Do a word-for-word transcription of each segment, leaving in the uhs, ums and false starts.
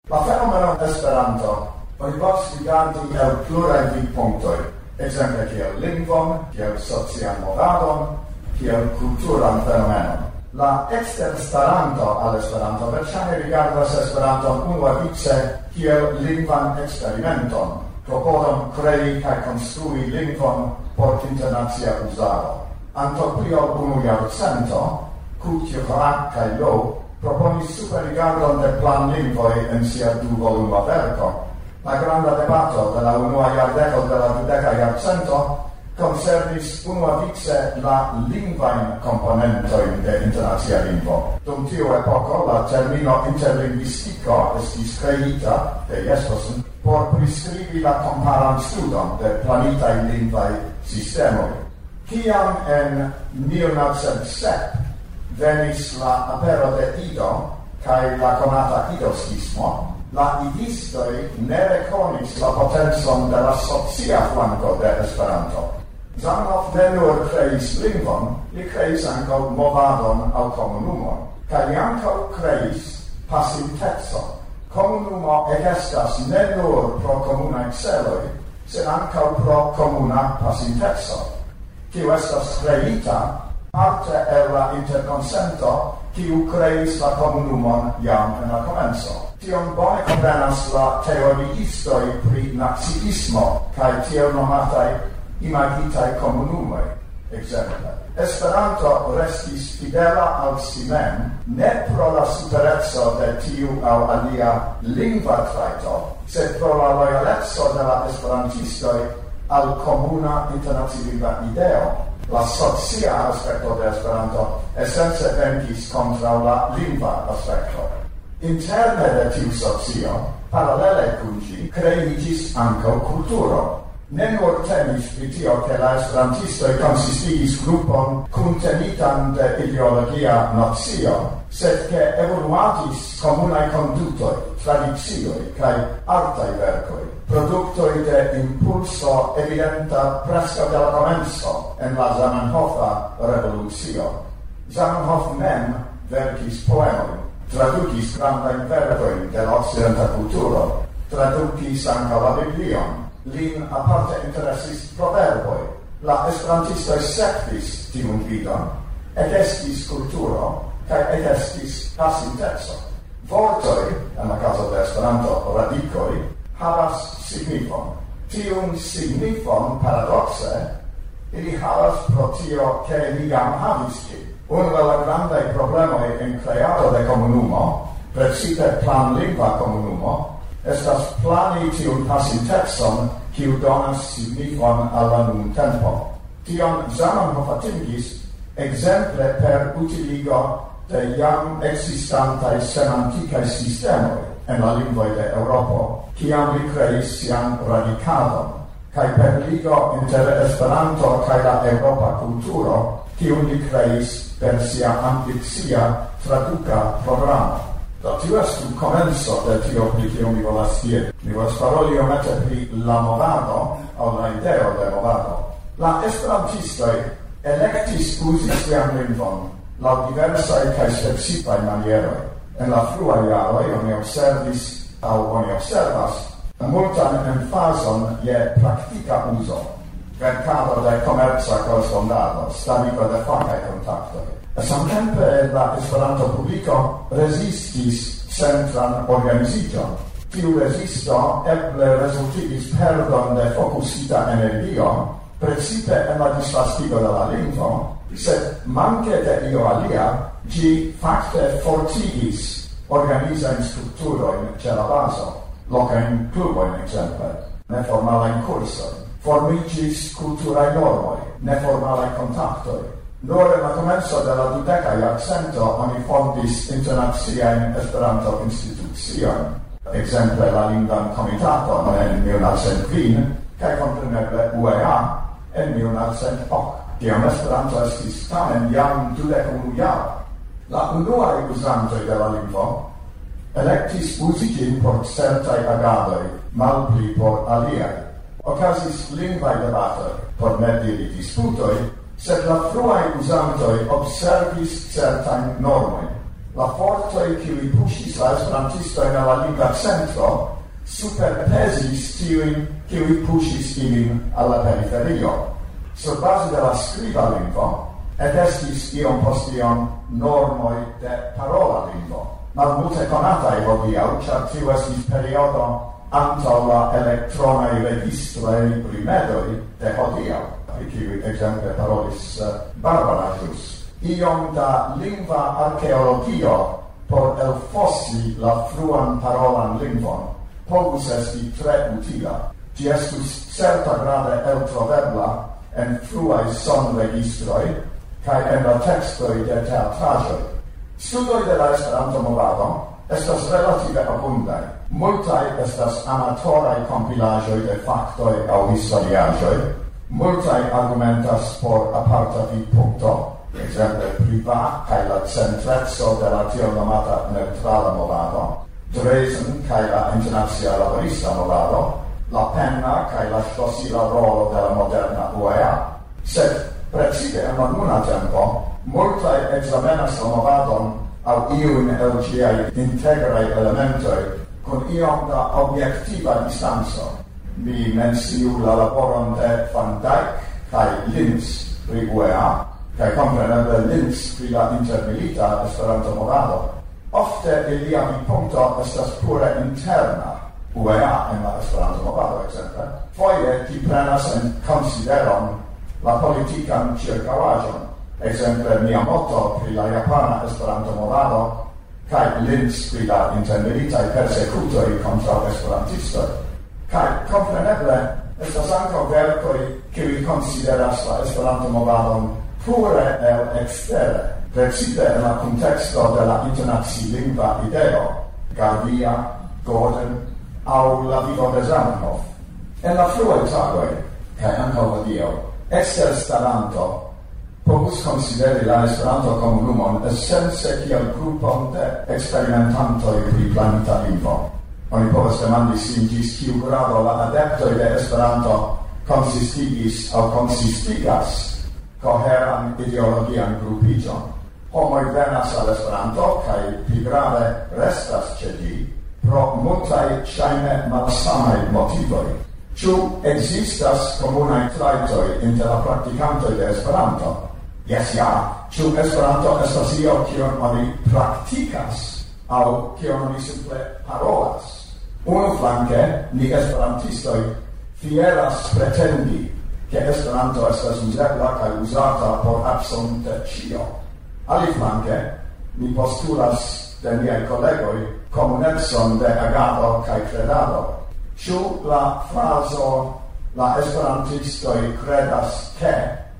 La fenomeno Esperanto oni povas rigardi el pluraj vidpunktoj, ekzemple kiel lingvon, kiel socian movadon, kiel kulturan fenomenon. La eksterstaranto al Esperanto verŝajne rigardas Esperanton unuavice kiel lingvan eksperimenton, klopodon krei kaj konstrui lingvon por internacia uzado. Antaŭ pli ol unu jarcento, Couture kaj Lowe proponis superrigardon de planlingvoj en sia du-voluma verko. La granda debato de la unua jardeko de la dudeka jarcento concernis unuavice la lingvajn komponentojn de internacia lingvo. Dum tiu epoko la termino interlingvistiko estis kreita de Jespersen por priskribi la komparan studon de planitaj lingvaj sistemoj. Kiam en mil novecent sep venis la apero de Ido kaj la konata idoskismo, la idistoj ne rekonis la potencon de la socia flanko de Esperanto. Zamenhof ne nur kreis lingvon, li kreis ankaŭ movadon aŭ komunumon, kaj li ankaŭ kreis pasintecon. Komunumo ekestas ne nur pro komunaj celoj, sed ankaŭ pro komuna pasinteco, kiu estas kreita parte el la interkonsento kiu kreis la komunumon jam en la komenco. Tion bone komprenas la teoriistoj pri naciismo kaj tiel nomataj imagitaj komunumoj. Ekzemple, Esperanto restis fidela al si mem ne pro la supereco de tiu aŭ alia lingva trajto, sed pro la lojaleco de la esperantistoj al komuna internacilingva ideo. La socia aspekto de Esperanto esence venkis kontraŭ la lingva aspekto. Interne de tiu socio, paralele kun ĝi, kreiĝis ankaŭ kulturo. Ne nur temis pri tio, ke la esperantistoj konsistigis grupon kuntenitan de ideologia nocio, sed ke evoluadis komunaj kondutoj, tradicioj kaj artaj verkoj, produktoj de impulso evidenta preskaŭ de la komenco en la Zamenhofa revolucio. Zamenhof mem verkis poemojn, tradukis grandajn verkojn de la okcidenta kulturo, tradukis ankaŭ la Biblion. Lin aparte interesis proverboj. La esperantistoj sekvis tiun vidon, ekestis kulturo kaj ekestis pasinteco. Vortoj, en la kazo de Esperanto radikoj, havas signifon. Tiun signifon paradokse ili havas pro tio, ke li jam havis ĝin. Unu el la grandaj problemoj en kreado de komunumo, precipe planlingva komunumo, estas plani tiun pasintecon, kiu donas signifon al la nuntempo. Tion Zamenhof atingis ekzemple per utiligo de jam ekzistantaj semantikaj sistemoj en la lingvoj de Eŭropo, kiam li kreis sian radikadon, kaj per ligo inter Esperanto kaj la eŭropa kulturo, kiun li kreis per sia ambicia traduka programo. Do tiu estu komenco de tio pri kio mi volas diri. Mi volas paroli iomete pri la movado aŭ la ideo de movado. La esperantistoj elektis uzi sian lingvon laŭ diversaj kaj specifaj manieroj. En la fruaj jaroj oni observis aŭ oni observas multan emfazon je praktika uzo, verkado de komerca korespondado, starigo de fakaj kontaktoj. Samtempe la Esperanto publiko rezistis centran organiziĝon. Tiu rezisto eble rezultigis perdon de fokusita energio, precipe en la disvastigo de la lingvo, sed manke de io alia, ĝi fakte fortigis organizajn strukturojn ĉe la bazo, lokajn klubojn ekzemple, neformalajn kursojn, formiĝis kulturaj normoj, neformalaj kontaktoj. Nur en la komenco de la dudeka jarcento oni fondis internaciajn Esperanto instituciojn, ekzemple la Lingvan Komitaton en mil novecent kvin kaj kompreneble U E A en mil novecent ok. Tiam Esperanto estis tamen jam dudek unu jara. La unuaj uzantoj de la lingvo elektis uzi ĝin por certaj agadoj, malpli por aliaj. Okazis lingvaj debatoj, por ne diri disputoj, sed la fruaj uzantoj observis certajn normojn. La fortoi kiui pushis la esperantisto en la lingua centro superpesis tiuin kiui pushis ilin alla periferio. Sur base de la scriba lingvo, et estis iom post iom normoi de parola lingvo. Malmulte conatai hodiau, char tiu estis periodo antau la electronai registrei rimedoi de hodiau, pri kiui exemple parolis uh, Barbara Jus. Iom da lingva archeologio por elfossi la fruan parolan lingvon povus esti tre utila. Gi estus certa grade eltrovebla en fruai sonregistroi kai en la textoi de teatrajoi. Studoi de la Esperanto movado estas relative abundai. Multai estas amatorai compilajoi de factoi au historiajoi. Multai argumentas por aparta vidpunkto, exemple priva kai la centrezzo de la tiel nomata neutrala movado, Dresden kai la internazia laborista movado, la penna kai la sciosila rolo de la moderna U E A. Sed, precipe en la nuna tempo, multae examenas la movadon au iun el giai integrai elementoi con iom da obiectiva distanzo. Mi mensiu la laboron de Van Dyck kai Linz pri U E A, kai compreneble Linz pri la intermilita Esperanto movado. Ofte ilia vidpunkto estas pure interna U E A en la Esperanto movado, exemple. Foje ti prenas en consideron la politican circauagion. Exemple, Miyamoto pri la Japana Esperanto movado, kai Linz pri la intermilitae persecutoi contra esperantistoi. Kai, compreneble, estas ankaŭ verkoj kiuj konsideras la Esperanto movadon pure el extere, precipe en la contexto de la internacilingva ideo, Gardia, Gordon, au la vivo de Zamenhof. En la fruaj tagoj, kaj ankaŭ hodiaŭ, exter staranto povus consideri la Esperanto komunumon esence kiel grupon de experimentantoj pri planita lingvo. Oni povas demandi sin ĝis kiu grado la adeptoj de Esperanto konsistigis aŭ konsistigas koheran ideologian grupiĝon. Homoj venas al Esperanto kaj pli grave restas ĉe ĝi pro multaj ŝajne malsamaj motivoj. Ĉu ekzistas komunaj trajtoj inter la praktikantoj de Esperanto? Jes, ja. Ĉu Esperanto estas io kion oni praktikas aŭ kion oni simple parolas? Unu flanke, ni esperantistoj fieras pretendi, ke Esperanto estas uzebla kaj uzata por absolute ĉio. Aliflanke, ni postulas de niaj kolegoj komunecon de agado kaj kredado. Ĉu la frazo la esperantistoj kredas ke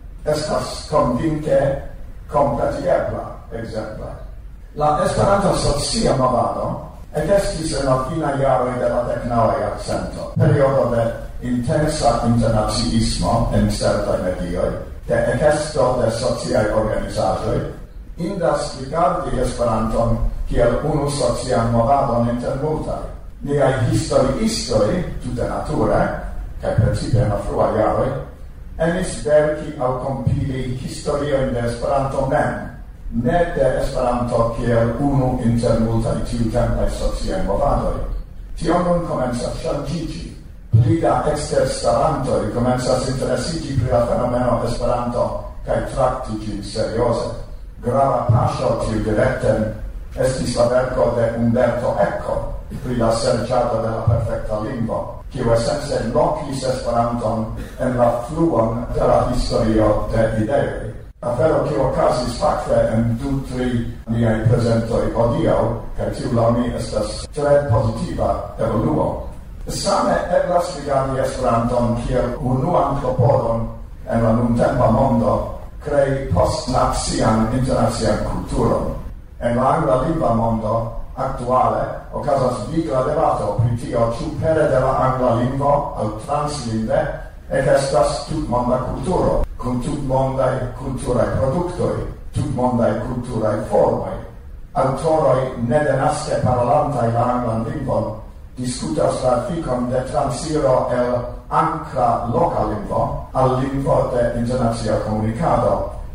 estas konvinke kompatiebla, ekzemple. La Esperanto socia movado ekestis en la fina jaroj de la deknaŭa jarcento, periodo de intensa internaciismo en certaj medioj, de ekesto de sociaj organizaĵoj. Indas rigardi Esperanton kiel unu socian movadon inter multaj. Niaj historiistoj, tute nature, kaj precipe en la fruaj jaroj, emis verki aŭ kompili historiojn de Esperanto mem, ne de Esperanto kiel unu inter multaj tiutempaj sociaj movadoj. Tio nun komencas ŝanĝiĝi. Pli da eksterstarantoj komencas interesiĝi pri la fenomeno Esperanto kaj trakti ĝin serioze. Grava paŝo tiudirekten estis la verko de Umberto Eco pri la serĉado de la perfekta lingvo, kiu esence lokis Esperanton en la fluon de la historio de ideoj. Afero kiu okazis fakte en du tri niaj prezentoj hodiaŭ, kaj tiu laŭ mi estas tre pozitiva evoluo. Same eblas rigardi Esperanton kiel unuan klopodon en la nuntempa mondo krei postnacian internacian kulturon. En la angla lingva mondo aktuale okazas vigla debato pri tio ĉu pere de la angla lingvo aŭ translingve ekestas tutmonda kulturo, kun tutmondaj kulturaj produktoj, tutmondaj kulturaj formoj. Autoroj nedenaske parolantaj la anglan lingvon diskutas la efikon de transiro el ankra loka lingvo al lingvo de internacia komunikado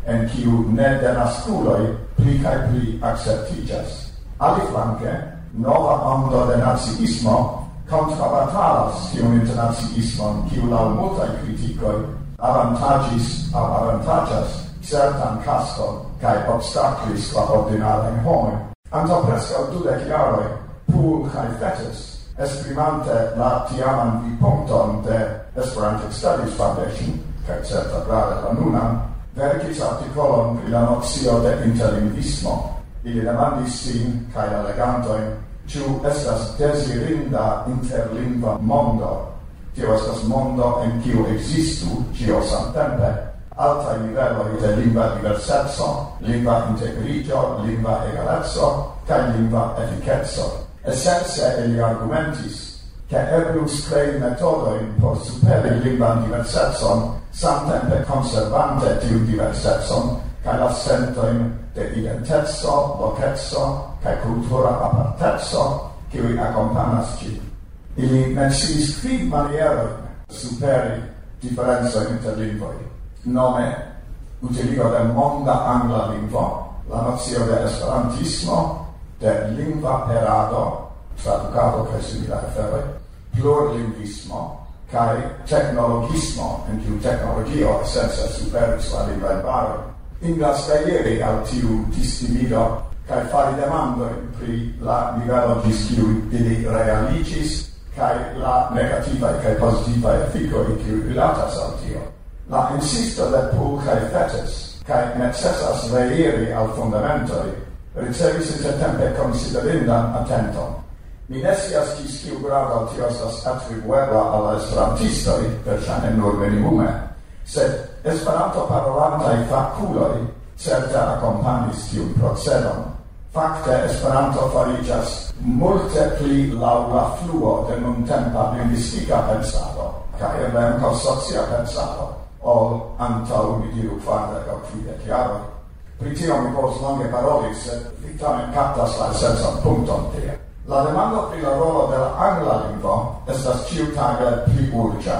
en kiu ne denaskuloj pli kaj pli akceptiĝas. Aliflanke, nova ondo de naciismo kontrabatalas tiun internaciismon, kiu laŭ multaj kritikoj avantaĝis aŭ avantaĝas certan kaston kaj obstaklis la ordinarajn homojn. Antaŭ preskaŭ dudek jaroj, Poole kaj Fettes, esprimante la tiaman vidpunkton de Esperantic Studies Foundation, kaj certa grade la nunan, verkis artikolon pri la nocio de interlingvismo. Ili demandis sin kaj la legantojn, ĉu estas dezirinda interlingva mondo. Tio estas mondo en kiu ekzistu ĉio samtempe altaj niveloj de lingva diverseco, lingva integriĝo, lingva egaleco kaj lingva efikeco. Esence ili argumentis che eblus crei metodojn por superi lingvan diversecon, samtempe conservante tiu diversecon kaj la sentojn de identeco, lokeco kaj kultura aparteco, kiuj akompanas ĝin. Ili menciis kvin manierojn superi diferencojn inter lingvoj. Nome, utiligo de monda angla lingvo, la nocio de esperantismo, de lingva perado, traducado kaj simila aferoj, plurlingvismo kaj teknologismo, en kiu teknologio esence superis la lingvajn barojn. Indas reiri al tiu disdivido kaj fari demandojn pri la nivelo ĝis kiu ili realiĝis kaj la negativaj kaj pozitivaj efikoj kiuj rilatas al tio. La insisto de Poole kaj Fettes kaj necesas reiri al fundamentoj ricevis intertempe considerindan attenton. Mi ne scias ĝis kiu grado tio estas atribuebla al la esperantistoj, verŝajne nur minimume, sed Esperanto-parolantaj fakuloj certe akompanis tiun procedon. Fakte Esperanto fariĝas multe pli laŭ la fluo de nuntempa lingvistika pensado kaj eble ankaŭ socia pensado ol antaŭ, mi diru, kvardek aŭ tridek jaroj. Pri tio mi povus longe paroli, sed vi tamen kaptas la esencan punkton tie. La demando pri la rolo de la angla lingvo estas ĉiutage pli urĝa.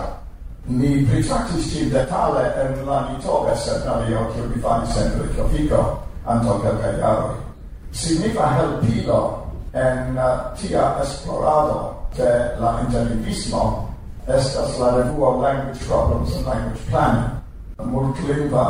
Ni pritraktis ĝin detale en la Nitobe seminario, kiu mi faris en Reykjaviko antaŭ kelkaj jaroj. Signifa helpilo en uh, tia esplorado de la interlingvismo estas la revuo Language Problems and Language Planning, multlingva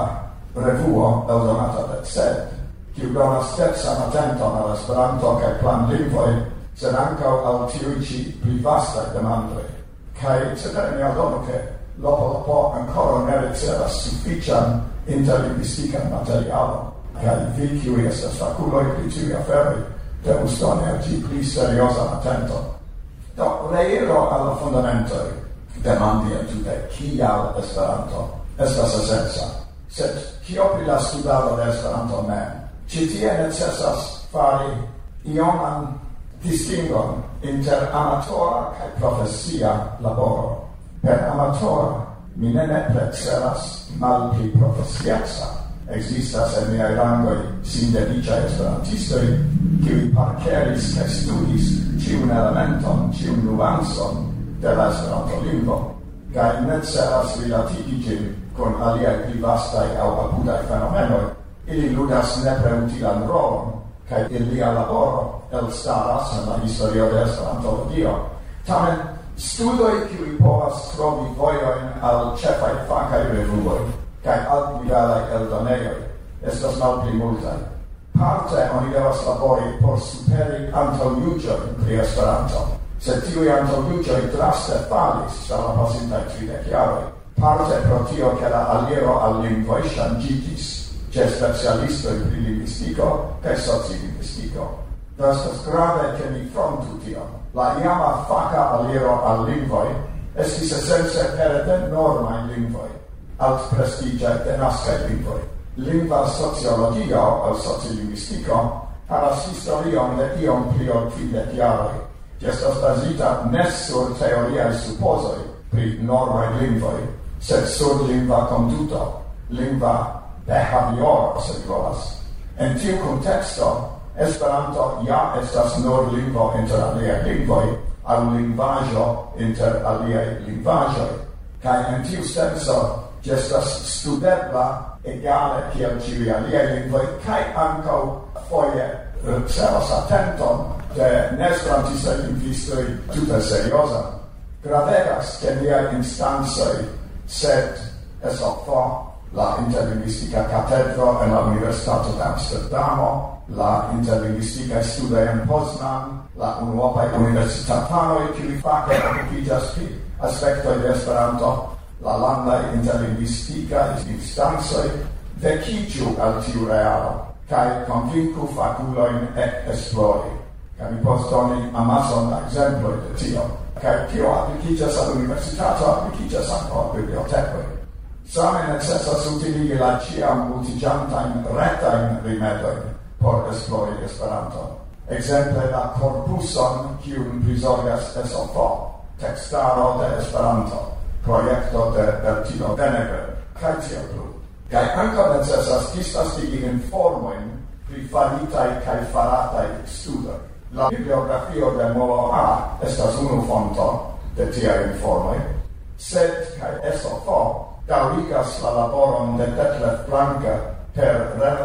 revuo eldonata de C E D, kiu donas stecan atenton al Esperanto kaj planlingvoj, sed ankaŭ al tiuj ĉi pli vastaj demandoj. Kaj cetere mi aldonu, ke lopo lopo ankoraŭ ne ricevas sufiĉan interlingvistikan materialon, kaj vi, kiuj estas fakuloj pri tiuj aferoj, devus doni al ĝi pli seriozan atenton. Do, reiro al la fundamentoj, demandi entute kial Esperanto estas esenca. Sed kio pri la studado de Esperanto mem? Ĉi tie necesas fari ioman distingon inter amatora kaj profesia laboro. Per amatora mi ne nepre celas malpli profesieca. Existas en miaj rangoj sindeliĉaj esperantistoj, kiuj parkeris kaj studis ĉiun elementon, ĉiun nuancon de la Esperanto-lingvo, kaj ne celas rilatigi ĝin kun aliaj pli vastaj aŭ apudaj fenomenoj. Ili ludas nepre utilan rolon, kaj ilia laboro elstaras en la historio de Esperantologio. Tamen, studoj kiuj povas trovi vojojn al ĉefaj fakaj revuoj kaj altnivelaj eldonejoj estas malpli multaj. Parte oni devas labori por superi antaŭjuĝojn pri Esperanto, sed tiuj antaŭjuĝoj draste falis tra la pasintaj tridek jaroj. Parte pro tio, ke la aliero al lingvoj ŝanĝiĝis ĉe specialistoj pri lingvistiko kaj socilingvistiko. Do estas grave, ke ni frontu tion. La iama faka aliero al lingvoj estis esence pere de normaj lingvoj, altprestiĝaj denaskaj lingvoj. Lingva sociologio aŭ sociolingvistiko havas historion de iom pli ol tridek jaroj. Ĝi estas bazita ne sur teoriaj supozoj pri normaj lingvoj, sed sur lingva konduto, lingva behavioro, se vi volas. En tiu kunteksto, Esperanto ja estas nur lingvo inter aliaj lingvoj aŭ lingvaĵo inter aliaj lingvaĵoj. Kaj en tiu senco ĝi estas studebla egale kiel ĉiuj aliaj lingvoj kaj ankaŭ foje ricevas atenton de neesperantistaj lingvistoj tute seriozan. Gravegas ke niaj instancoj, sed S F O, la Interlingvistika Katedro en la Universitato de Amsterdamo, la Interlingvistikaj studoj en Poznan, la unuopaj universitatanoj, kiuj fake okupiĝas pri aspektoj de Esperanto, la landaj interlingvistikaj instancoj, vekiĝu al tiu realo kaj konvinku fakulojn esplori. Kaj mi povas doni amason da ekzemploj de tio. Kaj kio aplikiĝas al universitato, aplikiĝas ankaŭ al bibliotekoj. Same necesas utiligi la ĉiam multiĝantajn retajn rimedojn por esplori Esperanton. Ekzemple la korpuson, kiun prizorgas S F O, tekstaro de Esperanto, projekto de Bertino Venneberg, kaj tiel plu. Kaj ankaŭ necesas disvastigi informojn pri faritaj kaj farataj studoj. La bibliografio de Molo A estas unu fonto de tiaj informoj, sed kaj S F O daŭrigas la laboron de Detlef Blanke per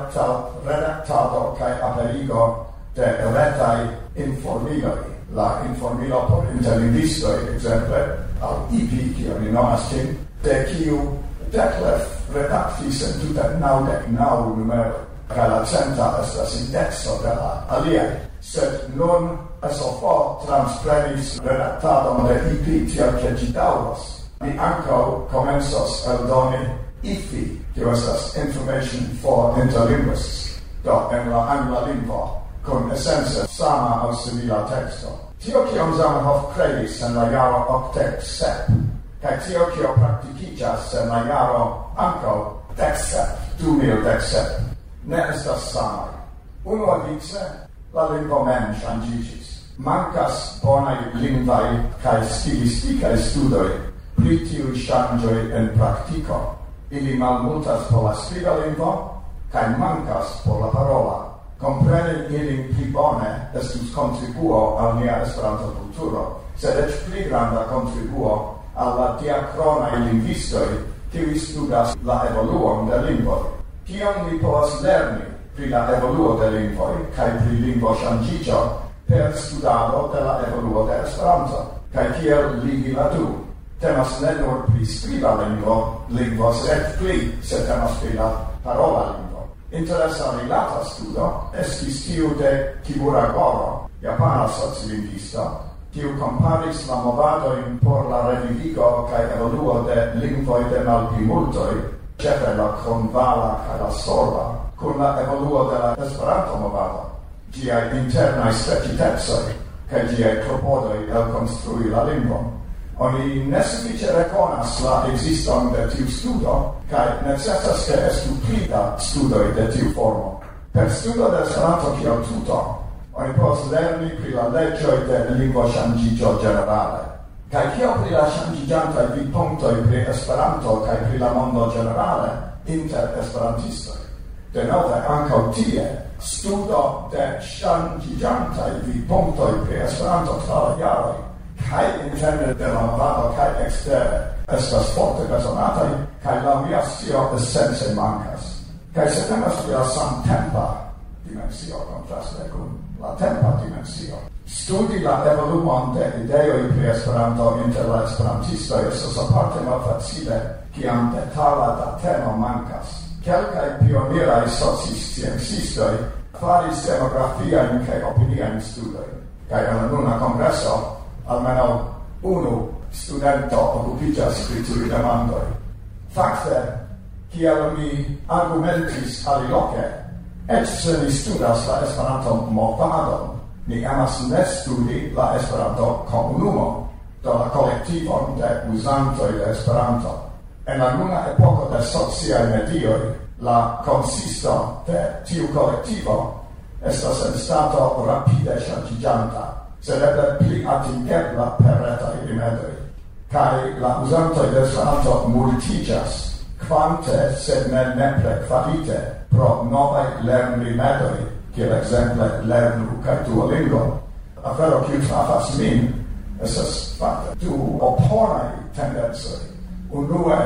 redaktado kaj aperigo de retaj informiloj. La informilo por interlingvistoj, ekzemple, al I P, kiel mi nomas ĝin, de kiu Detlef redaktis en tute naŭdek naŭ numeroj, kaj la centa estas indekso de la aliaj. Sed nun S F O transprenis redaktadon de I P tiel ke ĝi daŭros. Mi ankaŭ komencos eldoni I F I, kiu estas Information for Interlinguists, do en la angla lingvo, kun esence sama aŭ simila teksto. Tio kion Zamenhof kreis en la jaro okdek sep, kaj tio kio praktikiĝas en la jaro ankaŭ dek sep, du mil dek sep, ne estas samaj. Unuavice, la lingvo mem ŝanĝiĝis. Mankas bonaj lingvaj kaj stilistikaj studoj pri tiuj ŝanĝoj en praktiko. Ili malmultas por la skriba lingvo kaj mankas por la parola. Kompreni ilin pli bone estus kontribuo al nia Esperanto-kulturo, sed eĉ pli granda kontribuo al la diakronaj lingvistoj, kiuj studas la evoluon de lingvoj. Kion mi povas lerni pri la evoluo de lingvoj kaj pri lingvo ŝanĝiĝo per studado de la evoluo de Esperanto, kaj kiel ligi la du. Temas ne nur pri skriba lingvo, lingvo sed pli, se temas pri la parola lingvo. Interesa rilata studo estis tiu de Kimura Goro, japana socilingvisto, kiu comparis la movadojn por la revivigo kaj evoluo de lingvoj de malplimultoj, ĉefe la kronvala kaj la sorba, kun la evoluo de la Esperanto-movado, ĝiaj internaj specitecoj kaj ĝiaj klopodoj elkonstrui la lingvon. Oni ne sufiĉe rekonas la ekziston de tiu studo, kaj necesas ke estu pli da studoj de tiu formo. Per studo de Esperanto kiel tuto, oni povas lerni pri la leĝoj de lingvoŝanĝiĝo ĝenerale. Kaj kiel pri la ŝanĝiĝantaj vidpunktoj pri Esperanto kaj pri la mondo ĝenerale inter esperantistoj. Denove ankaŭ tie studo de ŝanĝiĝantaj vidpunktoj pri Esperanto tra la jaroj kaj interne de la movado kaj ekstere estas forte bezonataj, kaj laŭ mia scio esence mankas. Kaj se temas pri la samtempa dimensio kontraste kun la tempa dimensio. Studi la evoluon de ideoj pri Esperanto inter la esperantistoj estas aparte malfacile, kiam detala dateno mankas. Kelkaj pioniraj socisciencistoj faris demografiajn kaj opiniajn studojn, kaj en la nuna kongreso almeno unu studento okupiĝas pri tiuj demandoj. Fakte, kiel mi argumentis aliloke, eĉ se ni studas la Esperanto-movadon, ni emas ne studi la Esperanto-komunumo, do la kolektivon de uzantoj de Esperanto. En la nuna epoko de sociaj medioj, la konsisto de tiu kolektivo estas en stato rapide ŝanĝiĝanta, sed eble pli atingebla per retaj rimedoj. Kaj la uzantoj de Esperanto multiĝas, kvante sed ne nepre kvalite, pro novaj lernrimedoj, kiel ekzemple Lernu kaj Duolingo. Afero kiu trafas min estas fakte du oponaj tendencoj. Unue,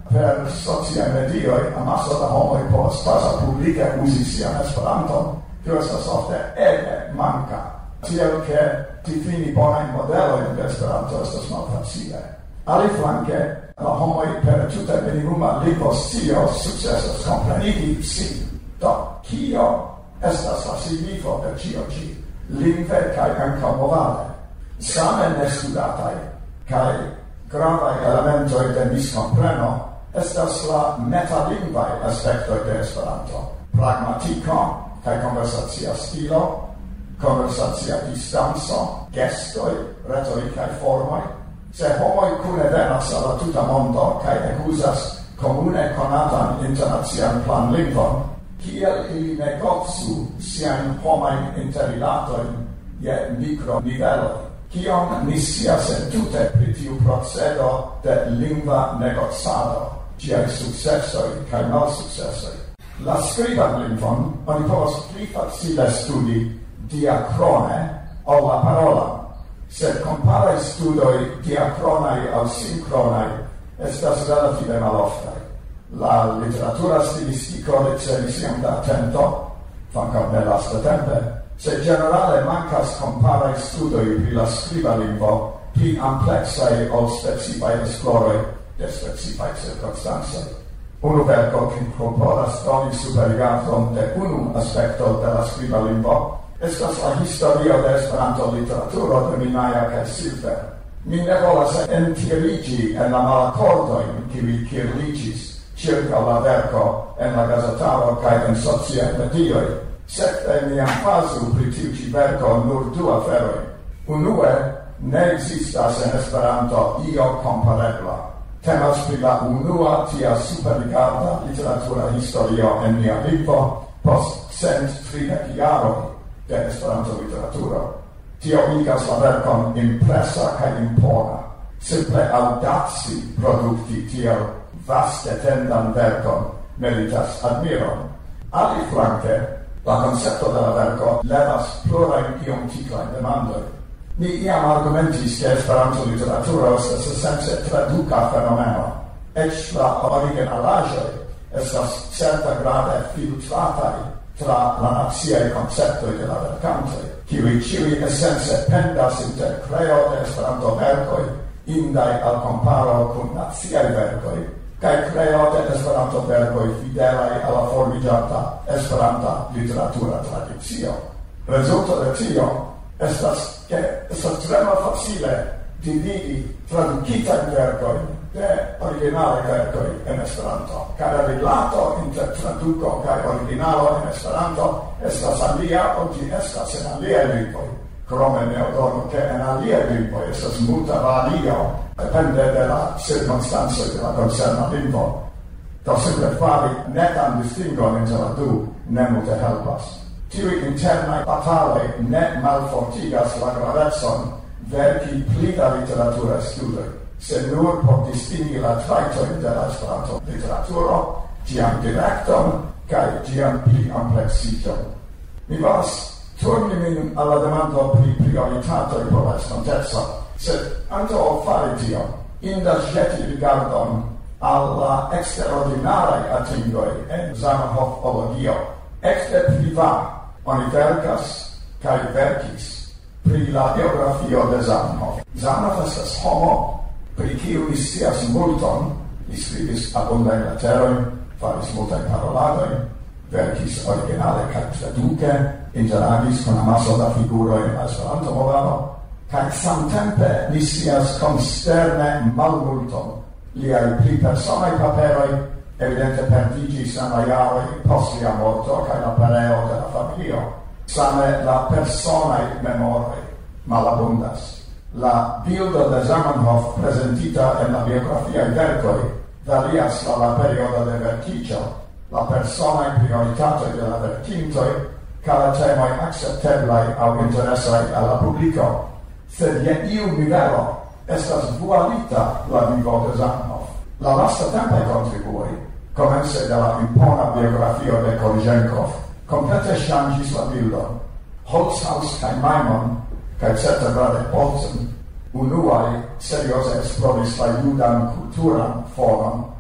per sociaj medioj amaso da homoj povas baza publike uzi sian Esperanton, tio estas ofte ege manka. Tiel ke difini bonajn modelojn de Esperanto estas malfacile. Aliflanke, la homoj per tute minimuma lingvoscio sukcesas komprenigi sin. Do, kio estas la signifo de ĉio ĉi, lingve kaj ankaŭ morale? Same nestudataj kaj gravaj elementoj de miskompreno estas la metalingvaj aspektoj de Esperanto. Pragmatiko kaj konversacia stilo, konversacia distanco, gestoj, retorikaj formoj. Se homoj kune venas al la tuta mondo kaj ekuzas komune konatan internacian planlingvon, kiel ili negociu siajn homajn interrilatojn je mikroniveloj. Kion ni scias entute pri tiu procedo de lingva negocado, ĝiaj sukcesoj kaj malsukcesoj. La skriban lingvon oni povas pli facile studi diakrone ol la parolan, sed komparaj studoj diakronaj aŭ sinkronaj estas relative maloftaj. La literatura stilistiko ricevis iom da atento, kvankam ne lastatempe, se generale mancas comparaj studoj pri la skriba lingvo pli amplexaj ol specifaj esploroj de specifaj cirkonstancoj. Unu verko klopodas doni superrigardon de unu aspekto de la skriba lingvo estas la historio de Esperanto literaturo de Minaja kaj Silver. Mi ne volas entirigi en la malakordojn, kiuj kirliĝis circa la verko en la gazetaro kaj en sociaj medioj. Sekve mi emfazu pri tiu ĉi verko nur du aferoj. Unue, ne ekzistas en Esperanto io komparebla. Temas pri la unua tia superrigarda literatura historio en nia lingvo post cent tridek jaroj de Esperanto literaturo. Tio igas la verkon impresa kaj impona. Simple audaci produkti tiel vaste tendan verkon meritas admiron. Aliflanke, la concepto de la verko levas plurajn iom tiklajn demandoj. Mi iam argumentis che Esperanto literaturo estas esence traduka fenomeno. Eĉ la originalaĵoj estas certa grade filtrataj tra la naciaj konceptoj de la verkantoj, kiuj ĉiuj esence pendas inter kreo de Esperanto-verkoj, indaj al komparo kun naciaj verkoj, kaj kreo de Esperanto-verkoj fidelaj al la formiĝanta Esperanta literatura tradicio. Rezulto de tio estas che estas tre malfacile dividi tradukitajn verkojn de originalaj verkoj en Esperanto. Kaj la rilato inter traduko kaj originalo en Esperanto estas alia ol ĝi estas en aliaj lingvoj. Krome ne ordonu ke en aliaj lingvoj estas multa vario depende de la cirkonstancoj de la koncerna lingvo. Do simple fari netan distingon inter la du ne multe helpas. Tiuj internaj bataloj ne malfortigas la gravecon verki pli da literatura studoj, sed nur por distingi la trajtojn de la Esperanto literaturo, ĝian direkton kaj ĝian pli ampleksigon. Mi volas turni min al la demando pri prioritatoj por la estonteco, sed antaŭ ol fari tion, indas ĵeti rigardon al la eksterordinaraj atingoj en Zamenhof-ologio. Ekde priva oni verkas kaj verkis pri la biografio de Zamenhof. Zamenhof estas homo pri kiu ni scias multon, li skribis abundajn leterojn, faris multajn paroladojn, verkis originale kaj traduke, interagis kun amaso da figuroj en la Esperanto-movado, kaj samtempe ni scias konsterne malmulton. Liaj pli personaj paperoj evidente perdiĝis en la jaroj post lia morto kaj la pereo de la familio. Same la personaj memoroj malabundas. La bildo de Zamenhof prezentita en la biografiaj verkoj varias la la periodo de verkiĝo, la personaj prioritatoj de la verkintoj kaj la temoj akcepteblaj aŭ interesaj al la publiko. Sed je iu nivelo estas vualita la vivo de Zamenhof. La lastatempaj kontribuoj, komence de la impona biografio de Kolizhenkov, komplete ŝanĝis la bildon. Holzhaus kaj Maimon kaj certe Radek Bolton unuaj serioze esploris la judan kulturan fonon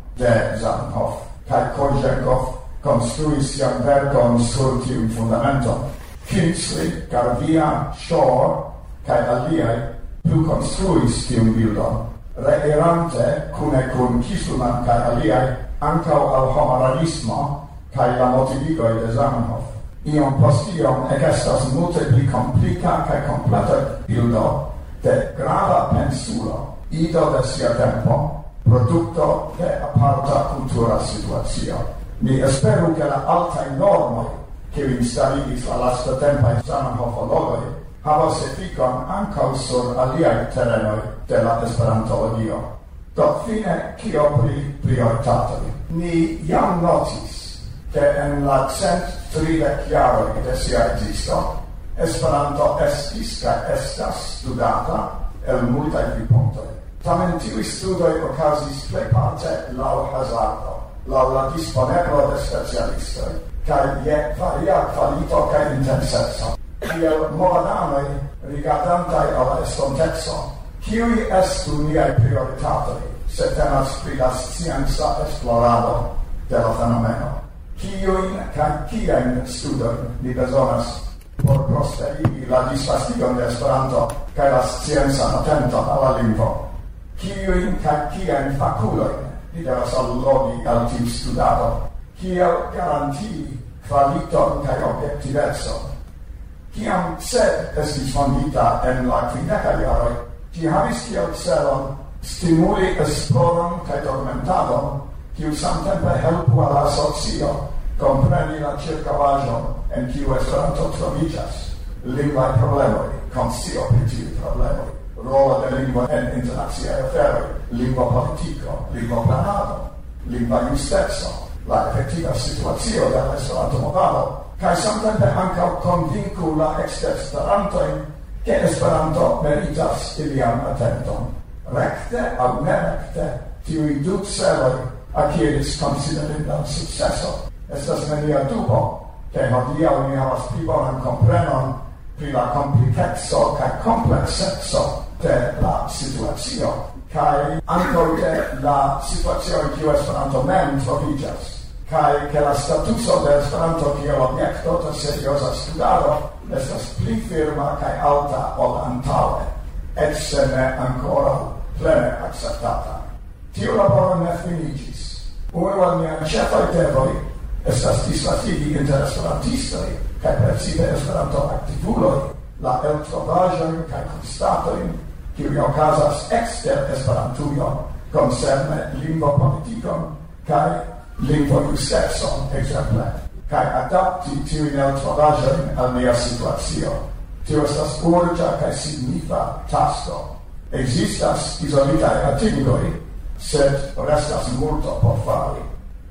de Zamenhof, kai Kojenkov construis sian verkon sur tiun fundamenton. Kingsley, Garvia, Shaw, kai aliai plu construis tiun bildon, reirante cune cum Kisselman kai aliai ancau al homorealismo kai la motivigoi de Zamenhof. Iom post iom ekestas multe pli complica kai completa bildo de grava pensulo, ido de sia tempo, producto de aparta cultura situatio. Mi esperu che la alta normoi che installigis la lasta tempa in Zamenhofologoi havas efficon ancau sur aliai terrenoi de la esperantologio. Do fine, cio pri prioritatoi? Ni jam notis che en la cent tridec jaroi de sia existo, Esperanto estis ca estas studata el multae vipuntoi. Tamen tiui studoi ocasis plejparte lau hazardo, lau la disponeblo de specialistoi, cae je varia qualito cae intensetso. Kiel movadanoi rigardantai alla estontetso, kiui estu niai prioritatoi, se temas pri la scienza esplorado de la fenomeno? Kiuin cae kien studoi ni besonas por prosperigi la disvastigon de Esperanto cae la scienza attenton alla lingvo? Kiuin cae kien faculoin ni devas allogi al tiu studado? Kiel garantii qualiton cae objectivetson? Ciam sed estis fondita en la quindeca jaroi, ci havis kiel celon stimuli esploron cae documentadon, kiu samtempe helpu alla socio compreni la circavajon en kiu Esperanto trovigas, lingvae problemoi, conscio pri tiui problemoi, rolo de lingua en internaziae aferoi, lingua politico, lingua planado, lingua justezo, la effettiva situatio de la Esperanto movado, cae samtempe ancau convincu la exterstarantoin che Esperanto meritas iliam attenton. Recte au nerecte, tiui du celoi acquiris considerindan successo. Estas nenia dubo che hodiaŭ ni havas pli bonan komprenon pri la komplikexo kaj komplekseco de la situacio kaj ankaŭ de la situacio en kiu Esperanto mem troviĝas, kaj ke la statuso de Esperanto kiel objekto de serioza studado estas pli firma kaj alta ol antaŭe, eĉ se ne ankoraŭ plene akceptata. Tiu laboro ne finiĝis. Unu el miaj ĉefaj devoj estas disvatigi inter esperantistoi kaj precipe Esperanto aktivuloj la eltrovaĵojn kaj konstatojn kiuj okazas ekster Esperantujo koncerne lingvopolitikon kaj lingvojustecon ekzemple, kaj adapti tiujn eltrovaĵojn al nia situacio. Tio estas urĝa kaj signifa tasko. Ekzistas izolitaj atingoj, sed restas multo por fari.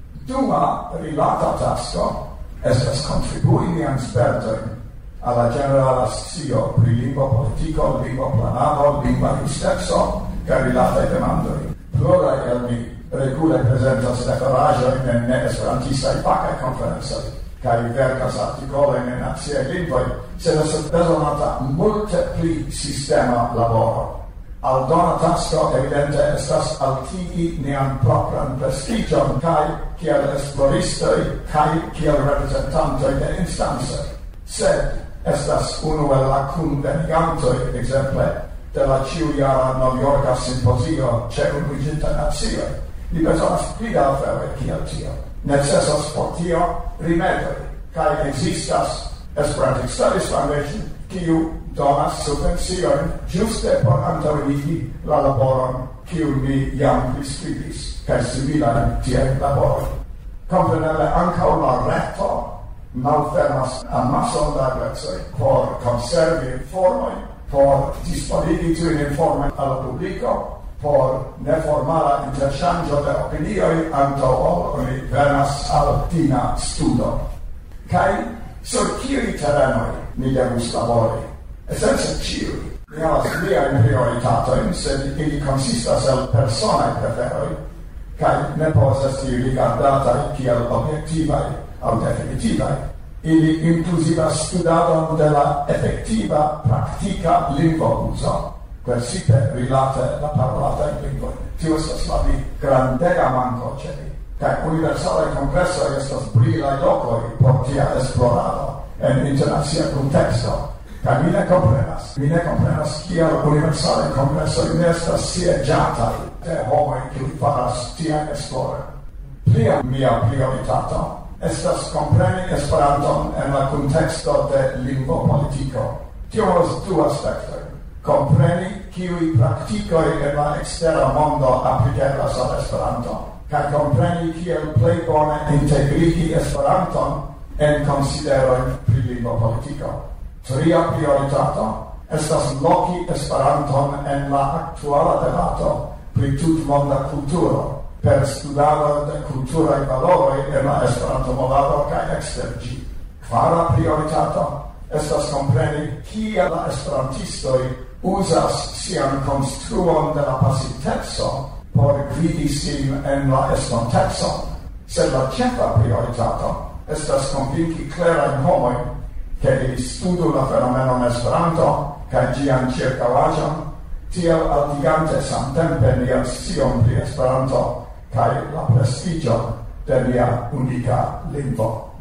Duma rilata tasko estas contribui nian spertojn alla generala scio pri lingvo politico, lingvo planado, lingva justeco kaj rilataj demandoj. Pluraj el mi regule prezentas deklaraĵojn en neesperantistaj fakaj konferencoj kaj verkas artikolojn en naciaj lingvoj, sed estas bezonata multe pli sistema laboro. Aldona tasko evidente estas altigi nian propran prestigion kaj kiel esploristoj kaj kiel reprezentantoj de instancoj. Sed estas unu el la kunvenigantoj, ekzemple, de la ĉiujara Novjorka simpozio ĉe Unuiĝintaj Nacioj. Ni bezonas pli da aferoj kiel tio. Necesas por tio rimedoj, kaj ekzistas Esperanto Studies Foundation, kiu donas subvenciojn ĝuste por antaŭenigi la laboron kiun mi jam priskribis kaj similajn tiajn laborojn. Kompreneble ankaŭ la reto malfermas amason da eblecoj por konservi informojn, por disponigi tiujn informojn al la publiko, por neformala interŝanĝo de opinioj antaŭ ol oni venas al tina studo. Kaj sur kiuj terenoj ni devus labori? Esence ciui. Mi havas liajn prioritatojn, sed ili konsistas el personaj preferoj, kaj ne povas esti rigardataj kiel objektivaj aŭ definitivaj. Ili inkluzivas studadon de la efektiva praktika lingvouzo, precipe rilate la parolatajn lingvojn. tio estas la vi grandega manco ĉe vi. Kaj universalaj kongresoj estas brilaj lokoj por tia esplorado en internacia kunteksto. Kaj mi ne komprenas, mi ne komprenas kiel universalaj kongresoj ne estas sieĝataj de homoj kiuj faras tian esploron. Plia mia prioritato estas kompreni Esperanton en la kunteksto de lingvopolitiko. Tio havas du aspektoj. Kompreni kiuj praktikoj en la ekstera mondo aplikeblas al Esperanto, kaj kompreni kiel plej bone integrigi Esperanton en konsiderojn pri lingvopolitiko. Tria prioritato estas loki Esperanton en la aktuala debato pri tutmonda kulturo per studado de kulturaj valoroj en la Esperanto-movado kaj ekster ĝi. Kvara prioritato estas kompreni kiel la esperantistoj uzas sian konstruon de la pasiteco por gvidi sin en la estontecon. Sed la ĉefa prioritato estas konvinki klerajn homojn ke ili studu la fenomenon Esperanto kaj ĝian ĉirkaŭaĵon, tiel altigante samtempe nian scion pri Esperanto kaj la prestiĝon de nia unika lingvo.